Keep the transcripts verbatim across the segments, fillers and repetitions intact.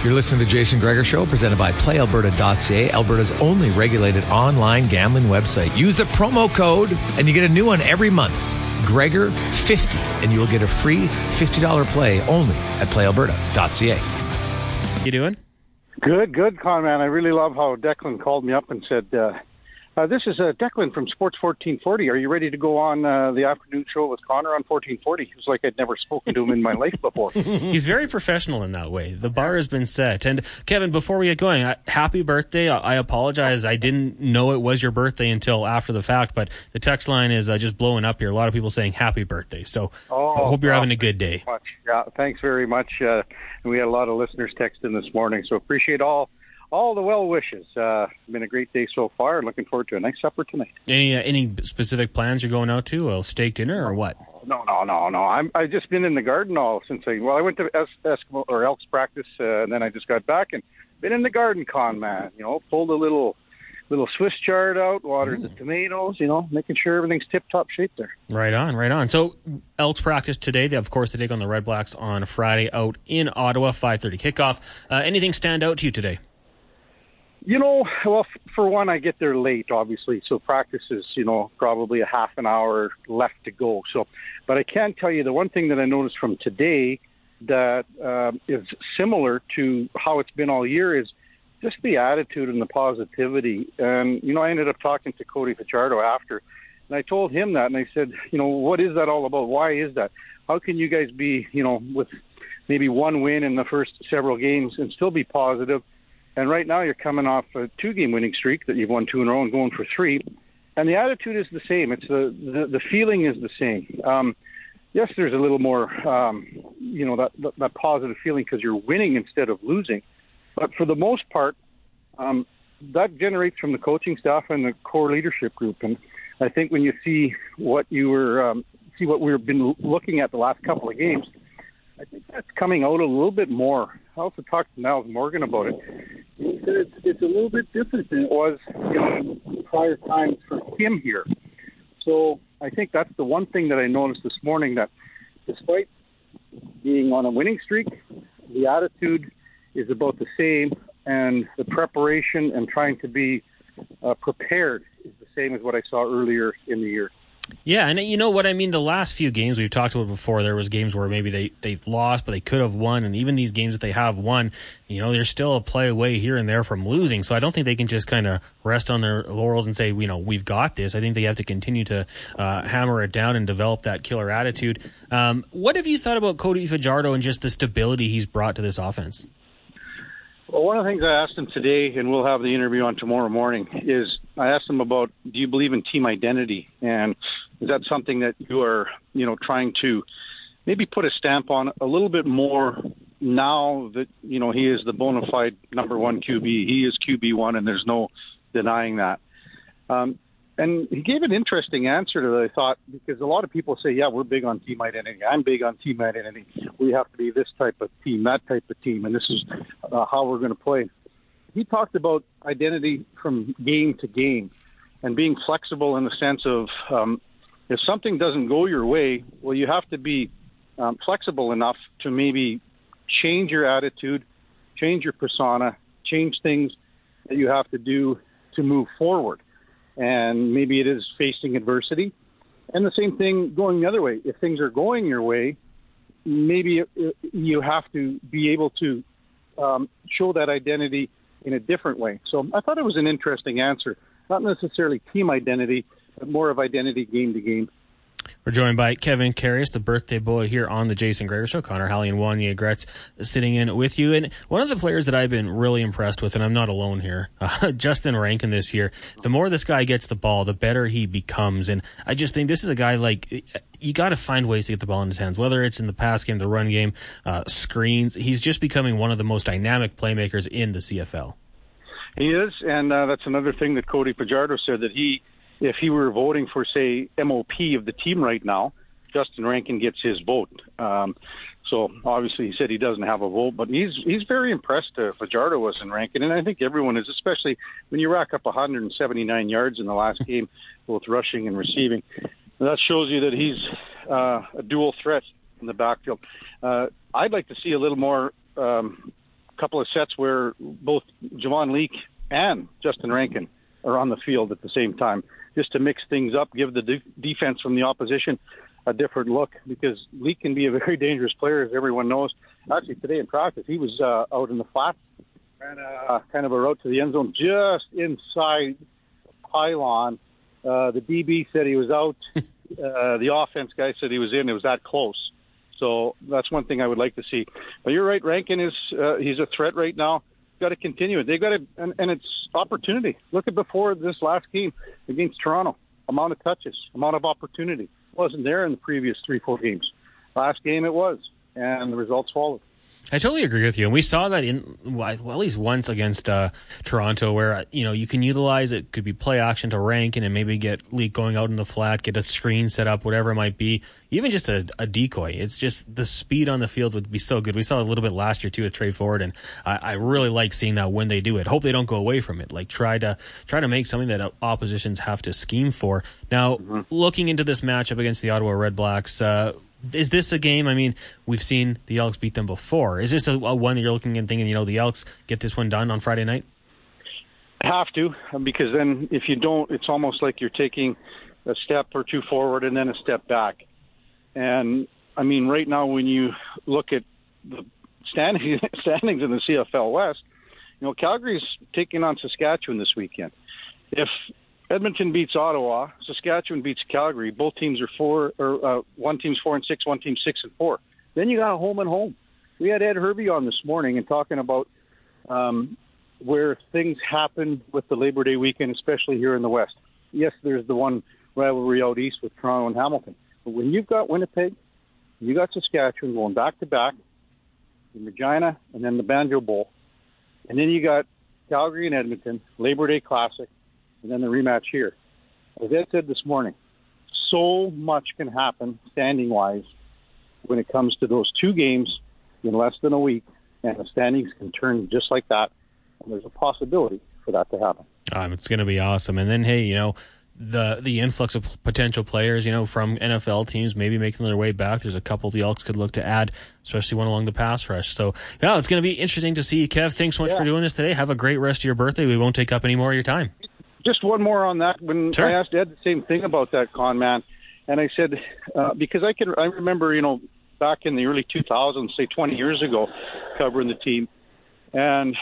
You're listening to the Jason Gregor Show, presented by play alberta dot c a, Alberta's only regulated online gambling website. Use the promo code, and you get a new one every month, Gregor fifty, and you'll get a free fifty dollars play only at play alberta dot c a. You doing? Good, good, Conman. I really love how Declan called me up and said, uh, uh, this is uh, Declan from Sports fourteen forty. Are you ready to go on uh, the afternoon show with Connor on fourteen forty? It was like I'd never spoken to him in my life before. He's very professional in that way. The bar has been set. And Kevin, before we get going, uh, happy birthday. I, I apologize. I didn't know it was your birthday until after the fact, but the text line is uh, just blowing up here. A lot of people saying happy birthday. So oh, I hope you're well, having a good day. Much. Yeah, thanks very much. Uh, we had a lot of listeners texting this morning, so appreciate all all the well wishes. Uh, it's been a great day so far. Looking forward to a nice supper tonight. Any uh, any specific plans you're going out to? A steak dinner or what? No, no, no, no. I'm I've just been in the garden all since I well I went to es- Eskimo or Elks practice uh, and then I just got back and been in the garden, con man. You know, pulled a little little Swiss chard out, watered Ooh. the tomatoes. You know, making sure everything's tip top shape there. Right on, right on. So Elks practice today. They of course they take on the Red Blacks on Friday out in Ottawa, five thirty kickoff. Uh, anything stand out to you today? You know, well, for one, I get there late, obviously, so practice is, you know, probably a half an hour left to go. So, but I can tell you the one thing that I noticed from today that uh, is similar to how it's been all year is just the attitude and the positivity. And, you know, I ended up talking to Cody Fajardo after, and I told him that, and I said, you know, what is that all about? Why is that? How can you guys be, you know, with maybe one win in the first several games and still be positive? And right now you're coming off a two-game winning streak that you've won two in a row and going for three. And the attitude is the same. It's the, the, the feeling is the same. Um, yes, there's a little more, um, you know, that, that, that positive feeling because you're winning instead of losing. But for the most part, um, that generates from the coaching staff and the core leadership group. And I think when you see what you were, um, see what we've been looking at the last couple of games, I think that's coming out a little bit more. I also talked to Niles Morgan about it. He said it's, it's a little bit different than it was, you know, in prior times for him here. So I think that's the one thing that I noticed this morning, that despite being on a winning streak, the attitude is about the same, and the preparation and trying to be uh, prepared is the same as what I saw earlier in the year. Yeah, and you know what I mean? The last few games we've talked about before, there was games where maybe they, they lost, but they could have won. And even these games that they have won, you know, they're still a play away here and there from losing. So I don't think they can just kind of rest on their laurels and say, you know, we've got this. I think they have to continue to uh, hammer it down and develop that killer attitude. Um, what have you thought about Cody Fajardo and just the stability he's brought to this offense? Well, one of the things I asked him today, and we'll have the interview on tomorrow morning, is I asked him about, do you believe in team identity? And is that something that you are, you know, trying to maybe put a stamp on a little bit more now that, you know, he is the bona fide number one Q B. He is Q B one, and there's no denying that. Um, and he gave an interesting answer to that, I thought, because a lot of people say, yeah, we're big on team identity. I'm big on team identity. We have to be this type of team, that type of team, and this is uh, how we're going to play. He talked about identity from game to game and being flexible in the sense of um, if something doesn't go your way, well, you have to be um, flexible enough to maybe change your attitude, change your persona, change things that you have to do to move forward. And maybe it is facing adversity. And the same thing going the other way. If things are going your way, maybe you have to be able to um, show that identity in a different way. So I thought it was an interesting answer. Not necessarily team identity, but more of identity game to game. We're joined by Kevin Karius, the birthday boy here on the Jason Gregor Show. Connor Halley and Wanya Gretz sitting in with you. And one of the players that I've been really impressed with, and I'm not alone here, uh, Justin Rankin this year, the more this guy gets the ball, the better he becomes. And I just think this is a guy, like, you got to find ways to get the ball in his hands, whether it's in the pass game, the run game, uh, screens. He's just becoming one of the most dynamic playmakers in the C F L. He is, and uh, that's another thing that Cody Fajardo said, that he, if he were voting for, say, M O P of the team right now, Justin Rankin gets his vote. Um, so obviously he said he doesn't have a vote, but he's he's very impressed. Uh, Fajardo was in Rankin, and I think everyone is, especially when you rack up one hundred seventy-nine yards in the last game, both rushing and receiving. And that shows you that he's uh, a dual threat in the backfield. Uh, I'd like to see a little more um, couple of sets where both Javon Leake and Justin Rankin are on the field at the same time, just to mix things up, give the de- defense from the opposition a different look, because Leake can be a very dangerous player, as everyone knows. Actually, today in practice, he was uh, out in the flat, ran a, kind of a route to the end zone just inside the pylon. Uh, the D B said he was out. uh, the offense guy said he was in. It was that close. So that's one thing I would like to see. But you're right, Rankin is uh, he's a threat right now. Got to continue it. They got to, and, and it's opportunity. Look at before this last game against Toronto, amount of touches, amount of opportunity. Wasn't there in the previous three, four games. Last game it was, and the results followed. I totally agree with you, and we saw that in well, at least once against uh, Toronto, where you know you can utilize it. Could be play action to Rankin and maybe get Leak going out in the flat, get a screen set up, whatever it might be. Even just a, a decoy. It's just the speed on the field would be so good. We saw a little bit last year too with Trey Ford, and I, I really like seeing that when they do it. Hope they don't go away from it. Like try to try to make something that oppositions have to scheme for. Now, mm-hmm. looking into this matchup against the Ottawa Red Blacks. Uh, Is this a game? I mean, we've seen the Elks beat them before. Is this a, a one that you're looking and thinking, you know, the Elks get this one done on Friday night? Have to, because then if you don't, it's almost like you're taking a step or two forward and then a step back. And, I mean, right now when you look at the standings, standings in the C F L West, you know, Calgary's taking on Saskatchewan this weekend. If Edmonton beats Ottawa, Saskatchewan beats Calgary, both teams are four, or uh, one team's four and six, one team's six and four. Then you got a home and home. We had Ed Hervey on this morning and talking about um, where things happen with the Labor Day weekend, especially here in the West. Yes, there's the one rivalry out east with Toronto and Hamilton. But when you've got Winnipeg, you got Saskatchewan going back-to-back, in Regina, and then the Banjo Bowl. And then you got Calgary and Edmonton, Labor Day Classic, and then the rematch here. As Ed said this morning, so much can happen standing-wise when it comes to those two games in less than a week, and the standings can turn just like that, and there's a possibility for that to happen. Um, it's going to be awesome. And then, hey, you know, the the influx of potential players, you know, from N F L teams maybe making their way back. There's a couple the Elks could look to add, especially one along the pass rush. So, yeah, it's going to be interesting to see. Kev, thanks so much yeah. for doing this today. Have a great rest of your birthday. We won't take up any more of your time. Just one more on that. When sure. I asked Ed the same thing about that, con man, and I said, uh, because I can, I remember, you know, back in the early two thousands, say twenty years ago, covering the team, and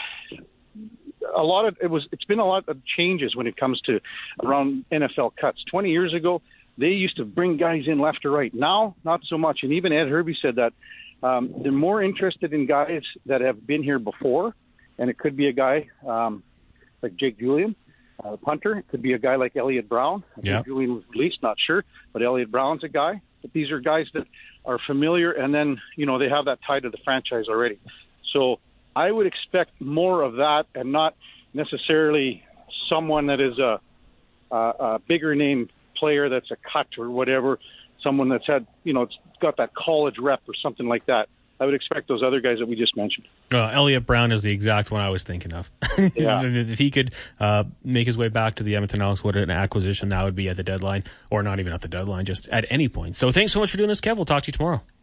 a lot of it was. It's been a lot of changes when it comes to around N F L cuts. Twenty years ago, they used to bring guys in left or right. Now, not so much. And even Ed Hervey said that um, they're more interested in guys that have been here before, and it could be a guy um, like Jake Julian. Uh, punter. It could be a guy like Elliott Brown. I yep. think Julian was released, not sure, but Elliott Brown's a guy. But these are guys that are familiar, and then, you know, they have that tie to the franchise already. So I would expect more of that, and not necessarily someone that is a, a, a bigger name player that's a cut or whatever, someone that's had, you know, it's got that college rep or something like that. I would expect those other guys that we just mentioned. Uh, Elliott Brown is the exact one I was thinking of. Yeah. If he could uh, make his way back to the Edmonton Elks, what an acquisition that would be at the deadline, or not even at the deadline, just at any point. So thanks so much for doing this, Kev. We'll talk to you tomorrow.